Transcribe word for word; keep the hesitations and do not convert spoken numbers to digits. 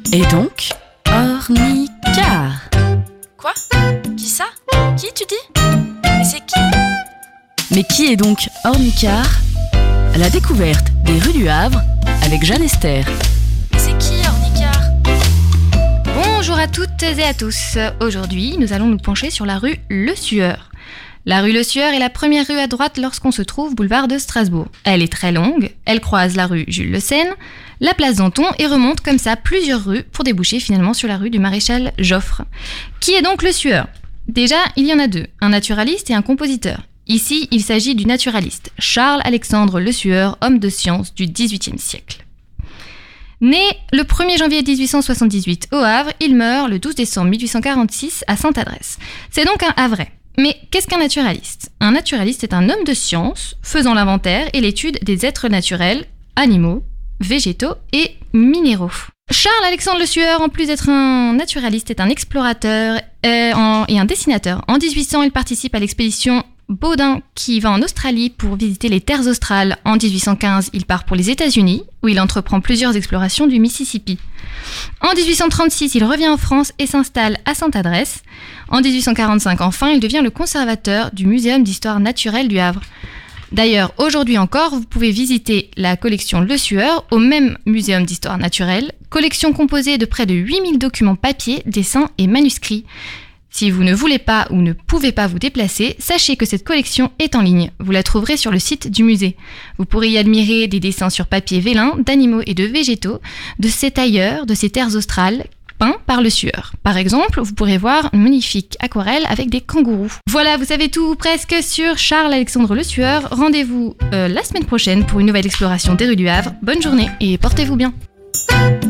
Et donc, Ornicart. Quoi ? Qui ça ? Qui tu dis ? Mais c'est qui ? Mais qui est donc Ornicart ? La découverte des rues du Havre avec Jeanne Esther. Mais c'est qui Ornicart ? Bonjour à toutes et à tous. Aujourd'hui, nous allons nous pencher sur la rue Le Sueur. La rue Le Sueur est la première rue à droite lorsqu'on se trouve boulevard de Strasbourg. Elle est très longue, elle croise la rue Jules Le Seine, la place Danton et remonte comme ça plusieurs rues pour déboucher finalement sur la rue du Maréchal Joffre. Qui est donc Le Sueur ? Déjà, il y en a deux, un naturaliste et un compositeur. Ici, il s'agit du naturaliste, Charles-Alexandre Le Sueur, homme de science du dix-huitième siècle. Né le premier janvier dix-huit cent soixante-dix-huit au Havre, il meurt le douze décembre mille huit cent quarante-six à Sainte-Adresse. C'est donc un Havrais. Mais qu'est-ce qu'un naturaliste ? Un naturaliste est un homme de science faisant l'inventaire et l'étude des êtres naturels, animaux, végétaux et minéraux. Charles-Alexandre Le Sueur, en plus d'être un naturaliste, est un explorateur et un dessinateur. En dix-huit cents, il participe à l'expédition Baudin qui va en Australie pour visiter les terres australes. En dix-huit cent quinze, il part pour les États-Unis où il entreprend plusieurs explorations du Mississippi. En dix-huit cent trente-six, il revient en France et s'installe à Sainte-Adresse. En dix-huit cent quarante-cinq, enfin, il devient le conservateur du Muséum d'histoire naturelle du Havre. D'ailleurs, aujourd'hui encore, vous pouvez visiter la collection Le Sueur au même Muséum d'histoire naturelle, collection composée de près de huit mille documents papier, dessins et manuscrits. Si vous ne voulez pas ou ne pouvez pas vous déplacer, sachez que cette collection est en ligne. Vous la trouverez sur le site du musée. Vous pourrez y admirer des dessins sur papier vélin, d'animaux et de végétaux, de ces tailleurs, de ces terres australes, peints par Le Sueur. Par exemple, vous pourrez voir une magnifique aquarelle avec des kangourous. Voilà, vous savez tout presque sur Charles-Alexandre Le Sueur. Rendez-vous euh, la semaine prochaine pour une nouvelle exploration des rues du Havre. Bonne journée et portez-vous bien.